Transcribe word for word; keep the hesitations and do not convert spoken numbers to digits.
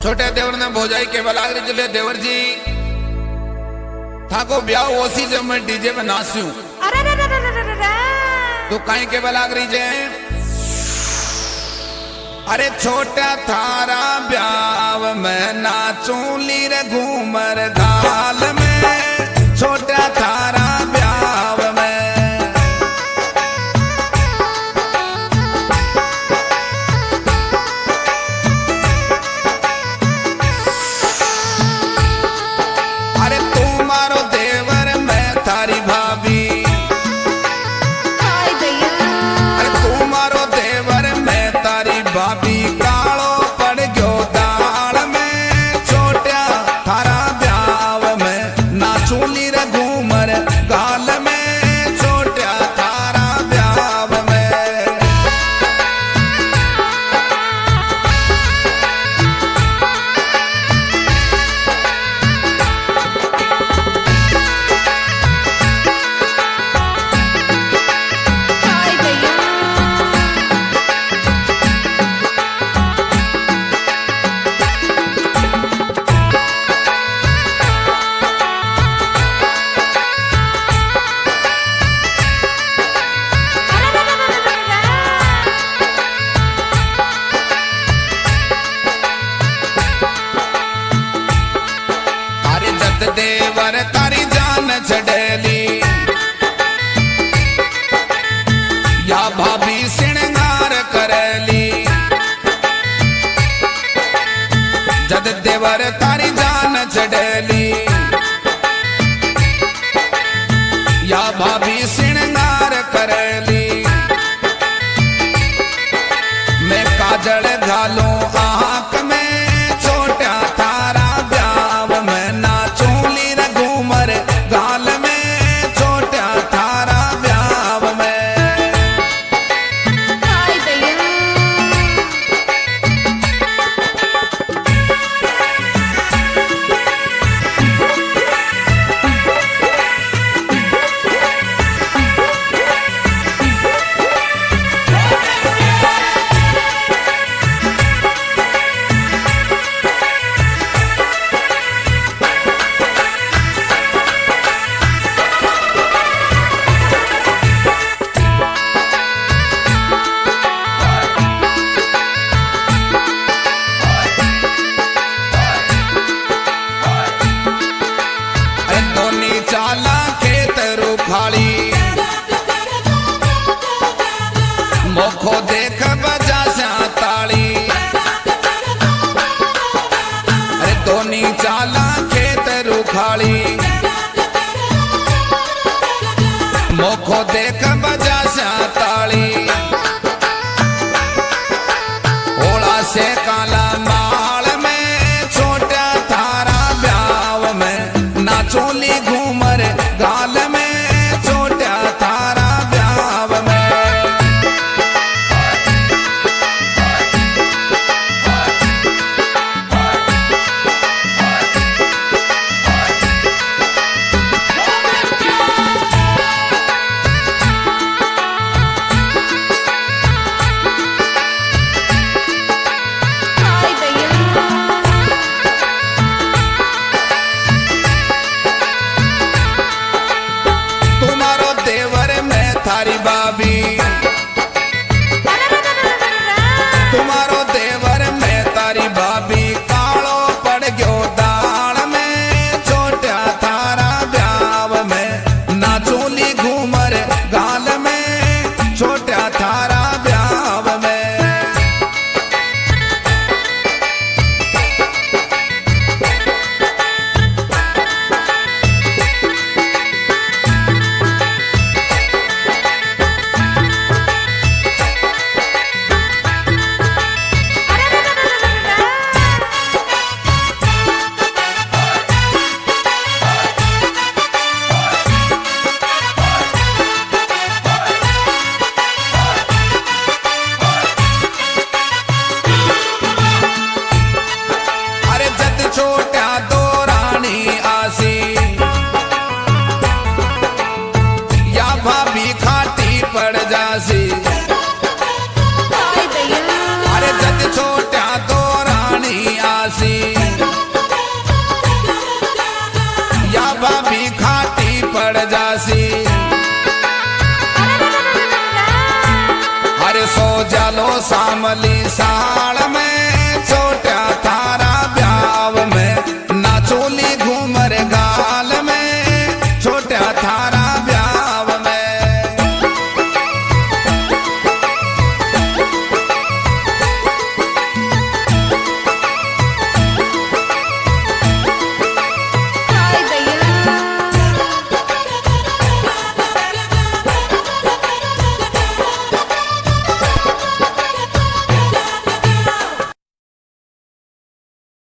छोटे देवर ने भोजाई के बलागरी चले देवर जी था को ब्याह ओसी जब मैं डीजे में नाचूं तो कहीं के बलागरी जे अरे छोटा थारा ब्याह में नाचूं लीर घूमर गाल में छोटा थारा ब्याह में भाभी कालो पड़ गयो दाल में छोटा थारा ब्याह में नाचूं लीर घूमर गाल में छोटा थारा ब्याह में देवर तारी जान छड़ेली या भाभी श्रृंगार करेली जद देवर तारी जान छड़ेली या भाभी श्रृंगार करेली मैं काजल घालूं आंख में छोटा थारा ब्याह में नाचूं लीर घूमर गाल में छोटा थारा ब्याह में चाला खेत रुखाली मोखो देख बजा सा ताली अरे दोनी चाला खेत रुखाली मोखो देख बजा सा ताली ओला से काला माल में छोटा थारा ब्याह में नाचूं ली घूमर गाल में छोटा थारा ब्याह में थारी भाभी तुम्हारो देवर में तारी भाभी कालो पड़ गयो दाल में छोटा थारा ब्याह में नाचूं ली घूमर गाल में छोटा थारा ब्याह में छोटा दो रानी आसी या भाभी खाटी पड़ जासी अरे जद छोटा दो रानी आसी जालो सामली साल में